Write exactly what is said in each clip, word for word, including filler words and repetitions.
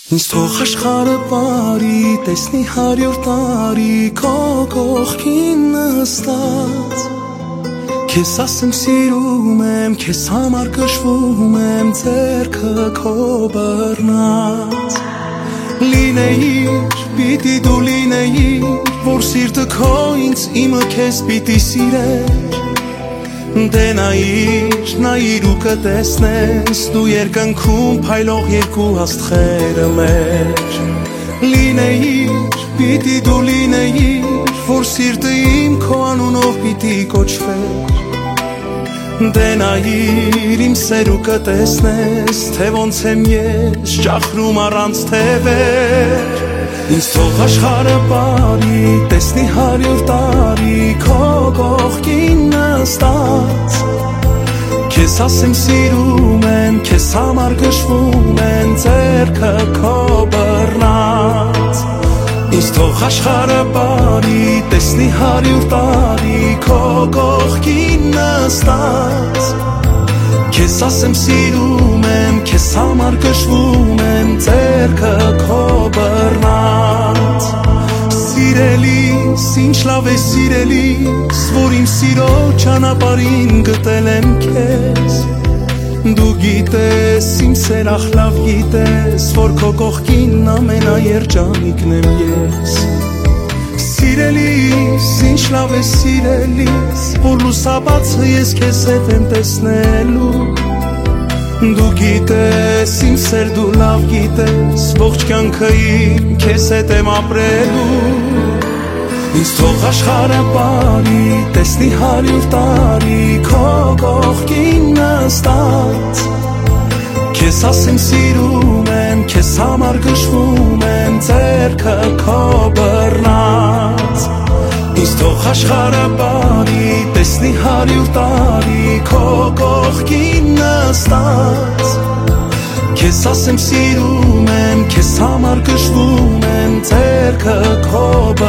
Ինձ թող աշխարհը բարի տեսնի հարյուր տարի քո կողքին նստած Քեզ ասեմ սիրում եմ, քեզ համար կշվում եմ ձեռքը քո բռնած Լինեիր, պիտի դու լինեիր, որ սիրտը քո ինձ իմը քեզ պիտի սիրեր Դե նայիր, նայիր ու կտեսնես Դու երկնքում փայլող երկու աստղերը մեր Լինեիր, պիտի դու լինեիր Որ սիրտը իմ քո անունով պիտի կոչվեր Դե նայիր, իմ սեր ու կտեսնես Թե ոնց եմ ես ճախրում առանց թևեր Ինձ թող աշխարհը բարի տեսնի հարյուր տարի քո կողքին նստած Քեզ ասեմ սիրում եմ, քեզ համար գժվում եմ ձեռքը քո բռնած Ինձ թող աշխարհը բարի տեսնի հարյուր տարի քո կողքին նստած Քեզ ասեմ սիրում եմ, քեզ համար գժվում եմ ձեռքը քո բռնած Սիրելիս, ինչ լավ է սիրելիս, որ իմ սիրո ճանապարհին գտել եմ քեզ Դու գիտես, իմ սերախ լավ գիտես, որ քո կողքին ամենաերջանիկն եմ ես Սիրելիս, ինչ լավ է սիրելիս, որ լուսաբացը ես քեզ հետ եմ տեսնելու Դու գիտես, իմ սեր դու լավ գիտես, ողջ կյանքը իմ քեզ հետ եմ ապրելու Ինձ թող աշխարհը բարի տեսնի հարյուր տարի քո կողքին նստած Քեզ ասեմ սիրում եմ, քեզ համար գժվում եմ ձեռքը քո բռնած Ինձ թող աշխարհը բարի տեսնի հարյուր տարի քո կողքին նստած Քեզ ասեմ սիրում եմ, քեզ համար գժվում եմ ձեռքը քո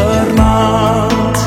բռնած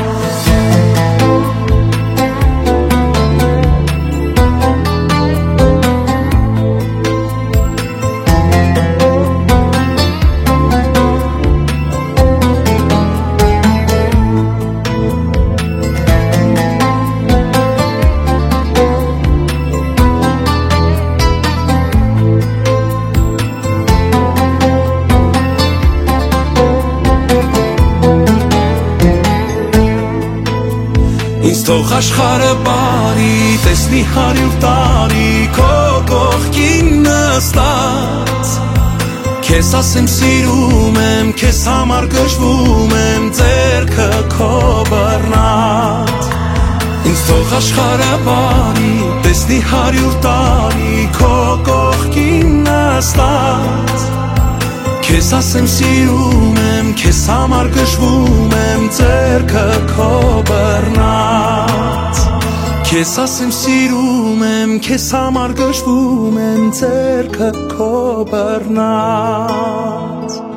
Ինձ թող աշխարհը բարի տեսնի հարյուր տարի քո կողքին նստած Քեզ ասեմ սիրում եմ, քեզ համար գժվում եմ ձեռքը քո բռնած Ինձ թող աշխարհը բարի տեսնի հարյուր տարի քո կողքին նստած Քեզ ասեմ սիրում եմ, քեզ համար գժվում եմ ձեռքը քո բռնած Քեզ ասեմ սիրում եմ, քեզ համար գժվում եմ ձեռքը քո բռնած